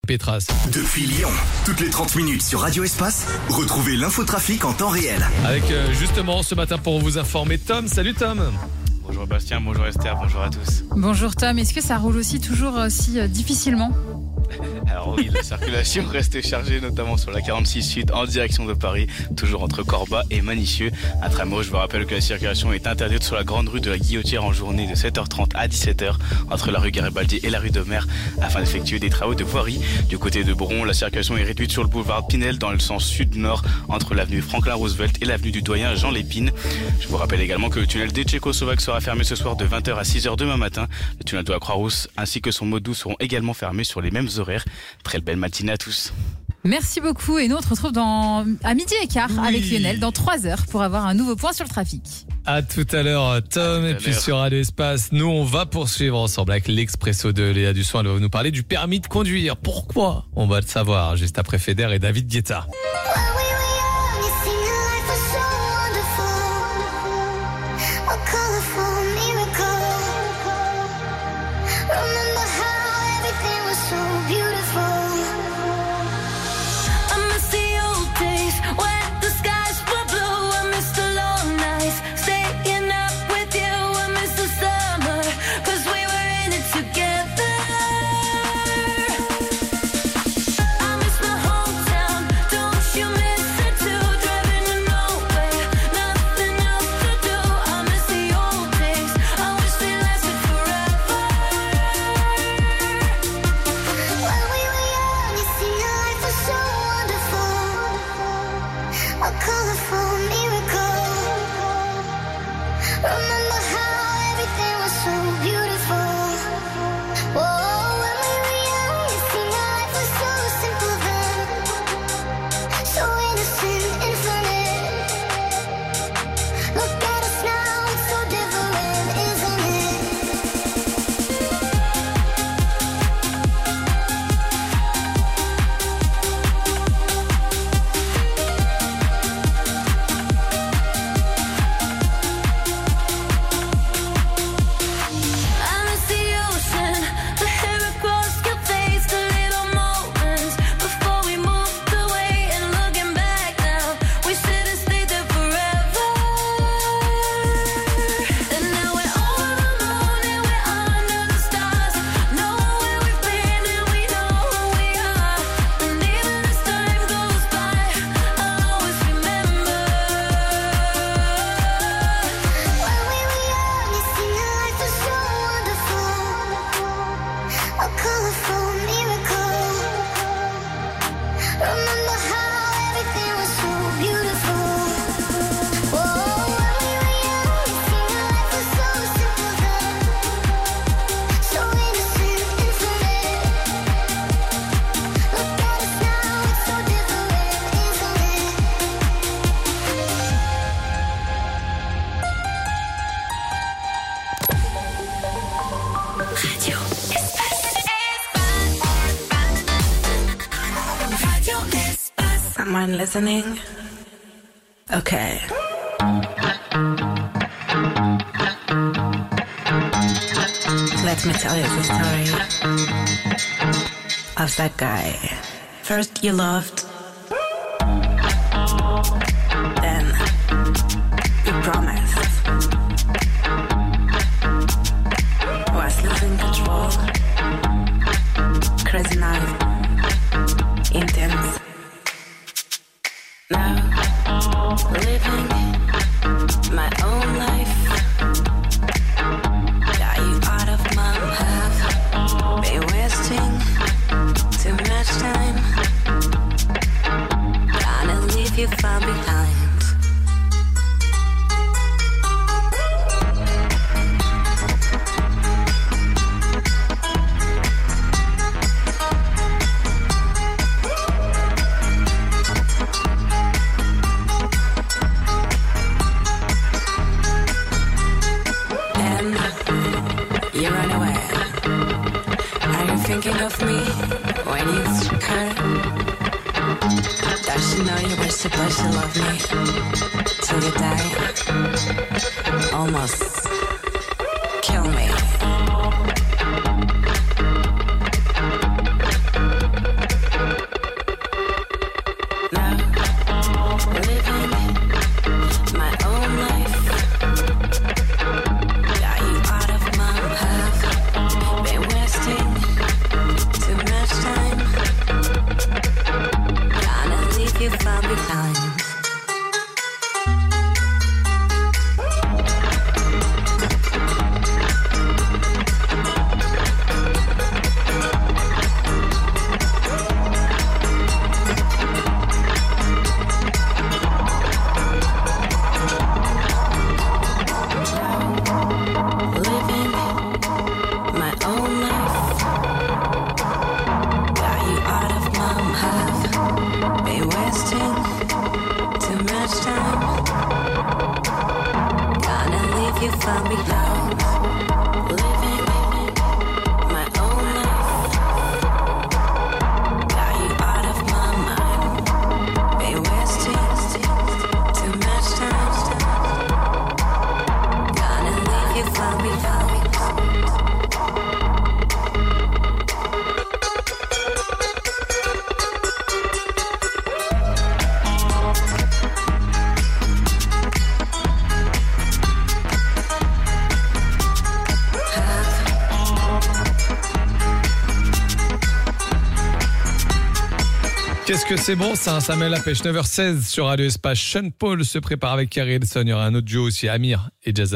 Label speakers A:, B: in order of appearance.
A: Petras.
B: Depuis Lyon, toutes les 30 minutes sur Radio Espace, retrouvez l'infotrafic en temps réel.
A: Avec justement ce matin pour vous informer Tom. Salut Tom.
C: Bonjour Bastien, bonjour Esther, bonjour à tous.
D: Bonjour Tom, est-ce que ça roule aussi toujours si difficilement ?
C: Alors oui, la circulation reste chargée, notamment sur la 46 Sud en direction de Paris, toujours entre Corba et Manicieux. À Tramaux, je vous rappelle que la circulation est interdite sur la grande rue de la Guillotière en journée de 7h30 à 17h entre la rue Garibaldi et la rue de Mer afin d'effectuer des travaux de voirie. Du côté de Bron, la circulation est réduite sur le boulevard Pinel dans le sens sud-nord entre l'avenue Franklin-Roosevelt et l'avenue du doyen Jean Lépine. Je vous rappelle également que le tunnel des Tchécoslovaques sera fermé ce soir de 20h à 6h demain matin. Le tunnel de la Croix-Rousse ainsi que son mode doux seront également fermés sur les mêmes horaires. Très belle matinée à tous.
D: Merci beaucoup et nous on te retrouve à 12h15 avec Lionel dans 3 heures pour avoir un nouveau point sur le trafic.
A: À tout à l'heure Tom et puis sur Radio Espace, nous on va poursuivre ensemble avec l'Expresso de Léa Dussoin. Elle va nous parler du permis de conduire. Pourquoi ? On va le savoir juste après Feder et David Guetta.
E: Someone listening? Okay. Let me tell you the story of that guy. First you loved, then you promised. Was losing control, crazy night, intense. Now, living my own life. Got you out of my path. Been wasting too much time. Gonna leave you far behind. Thinking of me when it's her. Does she know you were supposed to love me till you die? Almost kill me.
A: Qu'est-ce que c'est bon ça, ça met la pêche. 9h16 sur Radio Espace. Sean Paul se prépare avec Carrie Elson. Il y aura un autre duo aussi, Amir et Jason.